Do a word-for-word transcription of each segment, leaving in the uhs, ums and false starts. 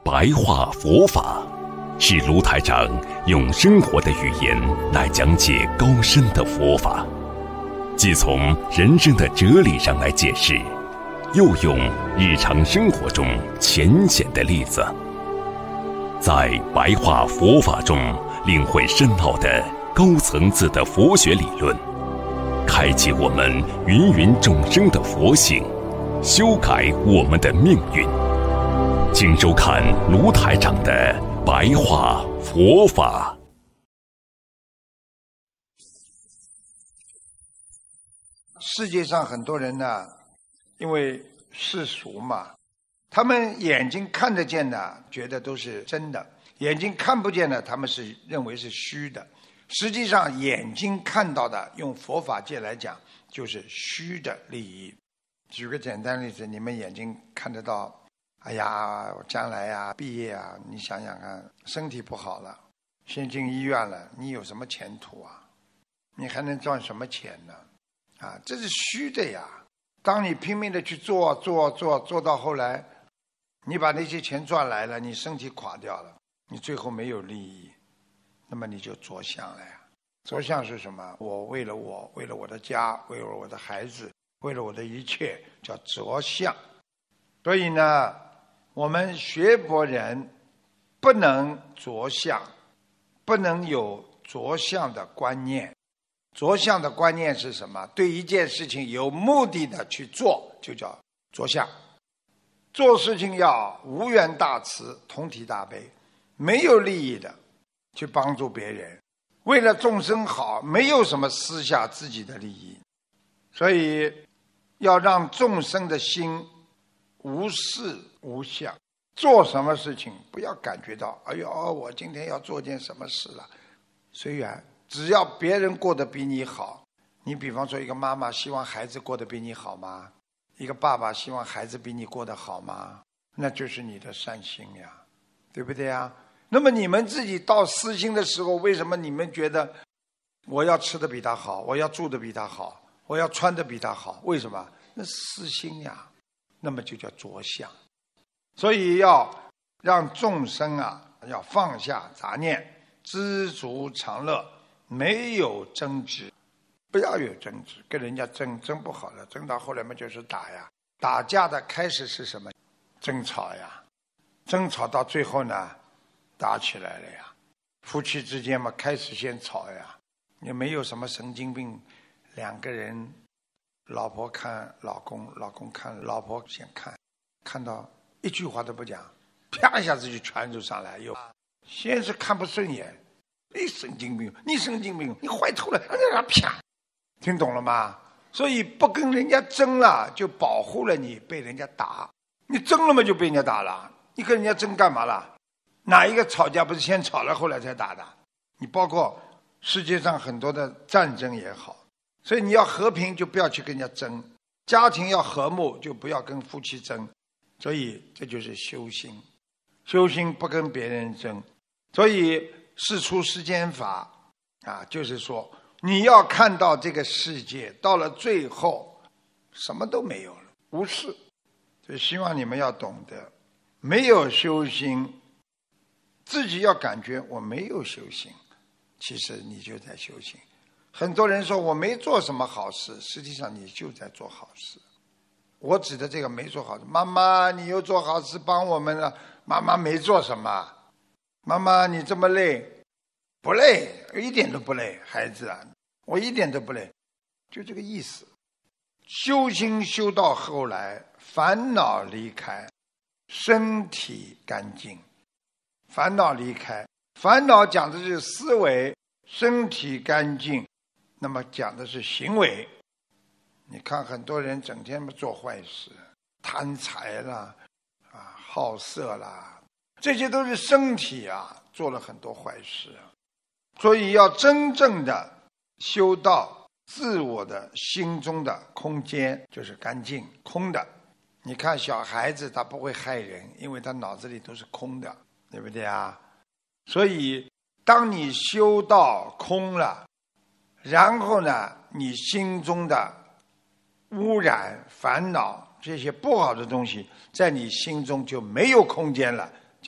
白话佛法，是卢台长用生活的语言来讲解高深的佛法，既从人生的哲理上来解释，又用日常生活中浅显的例子，在白话佛法中领会深奥的高层次的佛学理论，开启我们芸芸众生的佛性，修改我们的命运。请收看卢台长的白话佛法。 世界上很多人呢，因为世俗嘛，他们眼睛看得见的觉得都是真的，眼睛看不见的他们是认为是虚的。实际上眼睛看到的，用佛法界来讲就是虚的利益。举个简单例子，你们眼睛看得到，哎呀我将来呀毕业啊，你想想看，身体不好了，先进医院了，你有什么前途啊？你还能赚什么钱呢？啊，这是虚的呀。当你拼命的去做做做做到后来，你把那些钱赚来了，你身体垮掉了，你最后没有利益，那么你就着相了呀。着相是什么？我为了我，为了我的家，为了我的孩子，为了我的一切，叫着相。所以呢，我们学佛人不能着相，不能有着相的观念。着相的观念是什么？对一件事情有目的的去做，就叫着相。做事情要无缘大慈，同体大悲，没有利益的去帮助别人，为了众生好，没有什么私下自己的利益。所以要让众生的心无事无相，做什么事情不要感觉到哎呦我今天要做件什么事了，随缘，只要别人过得比你好。你比方说一个妈妈希望孩子过得比你好吗？一个爸爸希望孩子比你过得好吗？那就是你的善心呀，对不对呀？那么你们自己到私心的时候，为什么你们觉得我要吃的比他好，我要住的比他好，我要穿的比他好？为什么？那私心呀，那么就叫着相。所以要让众生啊，要放下杂念，知足常乐，没有争执，不要有争执，跟人家争争不好了，争到后来嘛就是打呀。打架的开始是什么？争吵呀，争吵到最后呢，打起来了呀。夫妻之间嘛，开始先吵呀，也没有什么神经病，两个人，老婆看老公，老公看老婆，先看，看到一句话都不讲，啪一下子就拳头上来，又先是看不顺眼，你神经病，你神经病，你坏透了，啪，听懂了吗？所以不跟人家争了，就保护了你被人家打。你争了嘛，就被人家打了。你跟人家争干嘛了？哪一个吵架不是先吵了后来才打的？你包括世界上很多的战争也好，所以你要和平就不要去跟人家争，家庭要和睦就不要跟夫妻争。所以这就是修心，修心不跟别人争。所以事出世间法啊，就是说你要看到这个世界到了最后什么都没有了，无事。所以希望你们要懂得，没有修心，自己要感觉我没有修行，其实你就在修行。很多人说我没做什么好事，实际上你就在做好事。我指的这个没做好事，妈妈你又做好事帮我们了，妈妈没做什么。妈妈你这么累，不累，一点都不累，孩子啊，我一点都不累，就这个意思。修心修到后来，烦恼离开，身体干净。烦恼离开，烦恼讲的是思维，身体干净，那么讲的是行为。你看很多人整天做坏事，贪财啦，啊，好色啦，这些都是身体啊做了很多坏事。所以要真正的修到自我的心中的空间，就是干净空的。你看小孩子他不会害人，因为他脑子里都是空的，对不对啊？所以当你修到空了，然后呢你心中的污染烦恼这些不好的东西在你心中就没有空间了，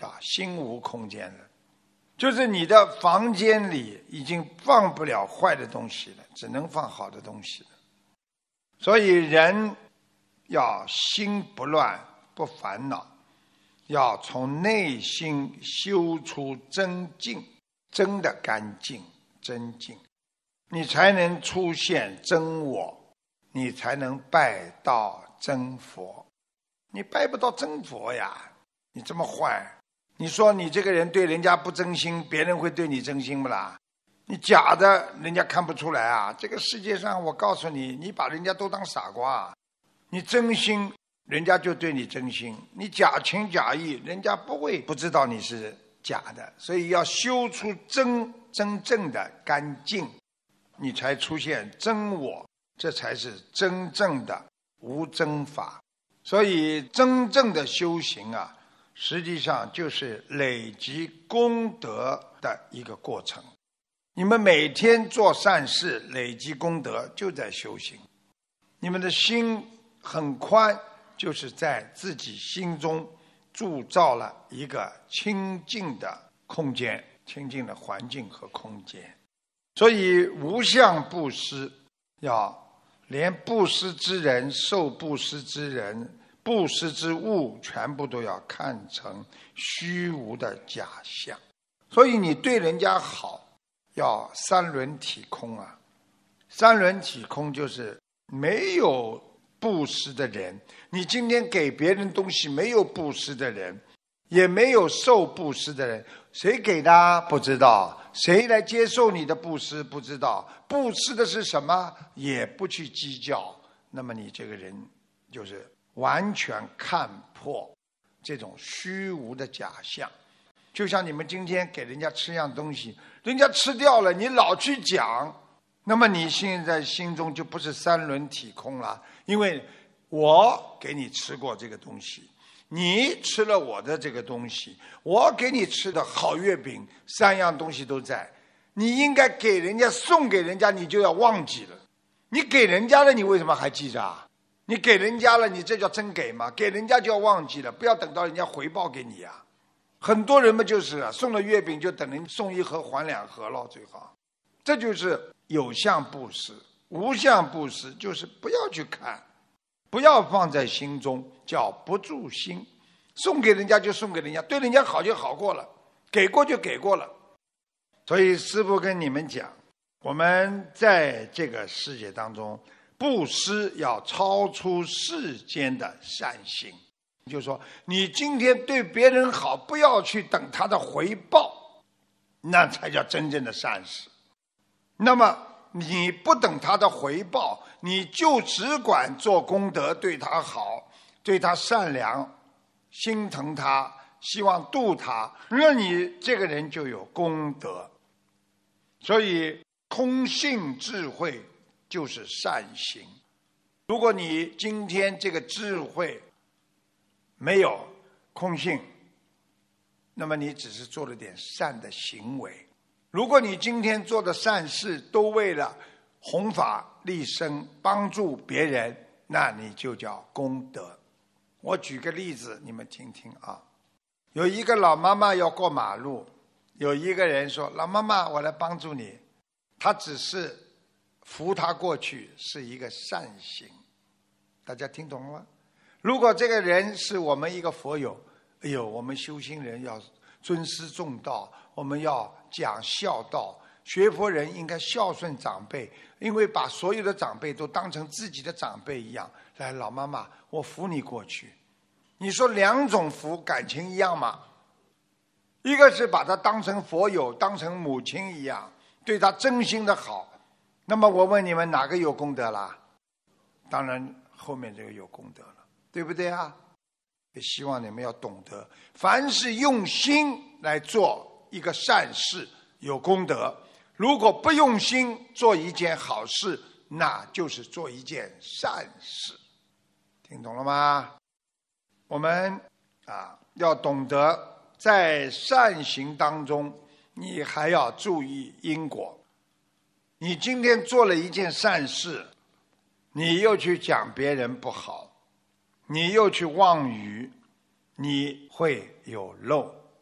叫心无空间了，就是你的房间里已经放不了坏的东西了，只能放好的东西了。所以人要心不乱不烦恼，要从内心修出真净，真的干净真净，你才能出现真我，你才能拜到真佛。你拜不到真佛呀，你这么坏，你说你这个人对人家不真心，别人会对你真心不啦？你假的人家看不出来啊。这个世界上我告诉你，你把人家都当傻瓜，你真心人家就对你真心，你假情假意人家不会不知道你是假的。所以要修出真真正的干净，你才出现真我，这才是真正的无真法。所以真正的修行啊，实际上就是累积功德的一个过程。你们每天做善事，累积功德，就在修行。你们的心很宽，就是在自己心中铸造了一个清净的空间，清净的环境和空间。所以无相布施，要连布施之人、受布施之人、布施之物，全部都要看成虚无的假象。所以你对人家好，要三轮体空啊。三轮体空就是没有布施的人，你今天给别人东西，没有布施的人，也没有受布施的人，谁给的不知道，谁来接受你的布施不知道，布施的是什么也不去计较，那么你这个人就是完全看破这种虚无的假象。就像你们今天给人家吃样东西，人家吃掉了，你老去讲，那么你现在心中就不是三轮体空了。因为我给你吃过这个东西，你吃了我的这个东西，我给你吃的好月饼，三样东西都在，你应该给人家送给人家，你就要忘记了。你给人家了，你为什么还记着啊？你给人家了，你这叫真给吗？给人家就要忘记了，不要等到人家回报给你啊。很多人们就是啊，送了月饼就等人送一盒还两盒了，最好。这就是有相布施。无相布施就是不要去看，不要放在心中，叫不住心。送给人家就送给人家，对人家好就好过了，给过就给过了。所以师父跟你们讲，我们在这个世界当中，布施要超出世间的善行。就是说，你今天对别人好，不要去等他的回报，那才叫真正的善事。那么你不等他的回报，你就只管做功德，对他好，对他善良，心疼他，希望度他，那你这个人就有功德。所以空性智慧就是善行。如果你今天这个智慧没有空性，那么你只是做了点善的行为。如果你今天做的善事都为了弘法利生，帮助别人，那你就叫功德。我举个例子你们听听啊。有一个老妈妈要过马路，有一个人说，老妈妈我来帮助你，他只是扶他过去，是一个善行。大家听懂了吗？如果这个人是我们一个佛友，哎呦，我们修心人要尊师重道，我们要讲孝道，学佛人应该孝顺长辈，因为把所有的长辈都当成自己的长辈一样。来，老妈妈，我扶你过去。你说两种扶感情一样吗？一个是把他当成佛友，当成母亲一样，对他真心的好。那么我问你们，哪个有功德啦？当然后面这个有功德了，对不对啊？也希望你们要懂得，凡是用心来做一个善事有功德，如果不用心做一件好事，那就是做一件善事。听懂了吗？我们啊要懂得在善行当中，你还要注意因果。你今天做了一件善事，你又去讲别人不好，你又去妄语，你会有漏。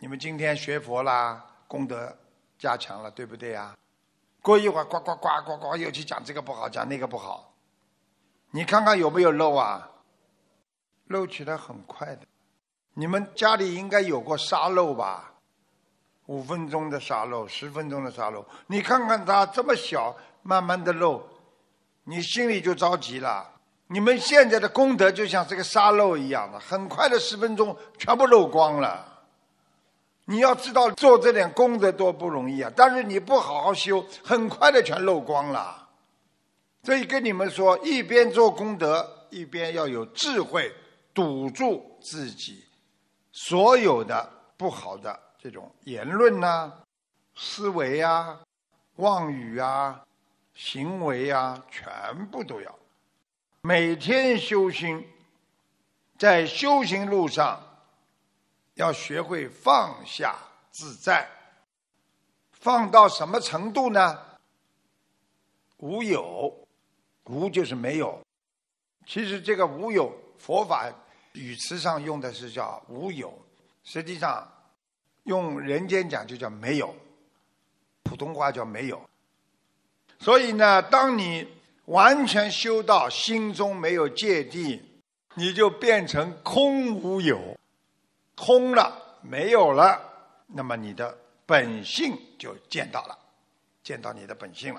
你们今天学佛啦，功德加强了，对不对呀？过一会儿呱呱呱呱呱又去讲这个不好，讲那个不好，你看看有没有漏啊？漏起来很快的。你们家里应该有过沙漏吧？五分钟的沙漏，十分钟的沙漏，你看看它这么小，慢慢的漏，你心里就着急了。你们现在的功德就像这个沙漏一样的，很快的十分钟全部漏光了。你要知道做这点功德多不容易啊，但是你不好好修，很快的全漏光了。所以跟你们说，一边做功德，一边要有智慧，堵住自己所有的不好的这种言论啊、思维啊、妄语啊、行为啊，全部都要。每天修心，在修行路上要学会放下自在。放到什么程度呢？无有，无就是没有。其实这个无有，佛法语词上用的是叫无有，实际上用人间讲就叫没有，普通话叫没有。所以呢，当你完全修到心中没有芥蒂，你就变成空无有，空了，没有了，那么你的本性就见到了，见到你的本性了。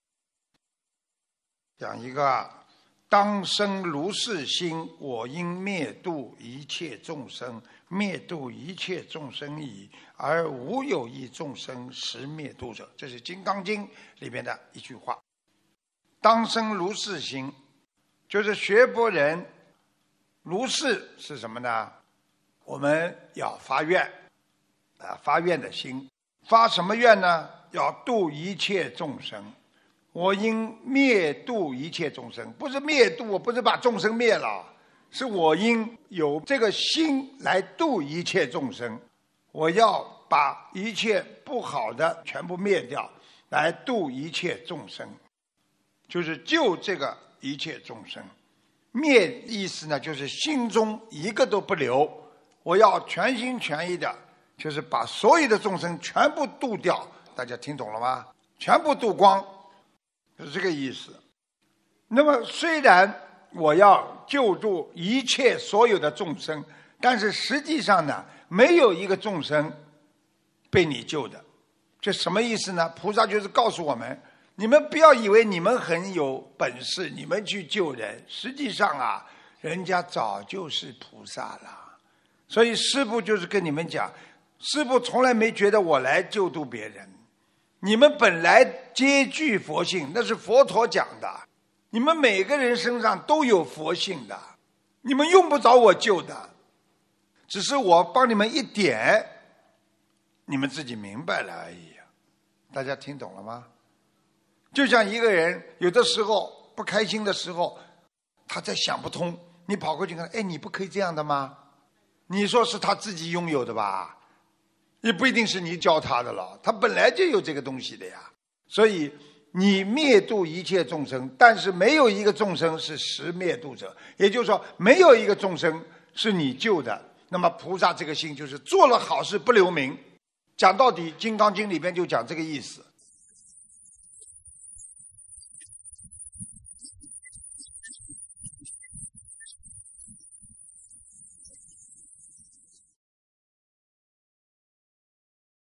讲一个，当生如是心，我应灭度一切众生，灭度一切众生矣，而无有一众生实灭度者。这是《金刚经》里面的一句话。当生如是心，就是学佛人如是是什么呢？我们要发愿啊，发愿的心。发什么愿呢？要度一切众生。我应灭度一切众生，不是灭度，我不是把众生灭了，是我应有这个心来度一切众生。我要把一切不好的全部灭掉，来度一切众生，就是救这个一切众生。灭意思呢，就是心中一个都不留，我要全心全意的，就是把所有的众生全部度掉。大家听懂了吗？全部度光，是这个意思。那么虽然我要救助一切所有的众生，但是实际上呢，没有一个众生被你救的。这什么意思呢？菩萨就是告诉我们，你们不要以为你们很有本事，你们去救人，实际上啊，人家早就是菩萨了。所以师父就是跟你们讲，师父从来没觉得我来救度别人，你们本来皆具佛性，那是佛陀讲的，你们每个人身上都有佛性的，你们用不着我救的，只是我帮你们一点，你们自己明白了而已。大家听懂了吗？就像一个人有的时候不开心的时候，他在想不通，你跑过去跟他，哎，你不可以这样的吗？你说是他自己拥有的吧，也不一定是你教他的了，他本来就有这个东西的呀。所以你灭度一切众生，但是没有一个众生是实灭度者，也就是说没有一个众生是你救的。那么菩萨这个心就是做了好事不留名，讲到底《金刚经》里边就讲这个意思。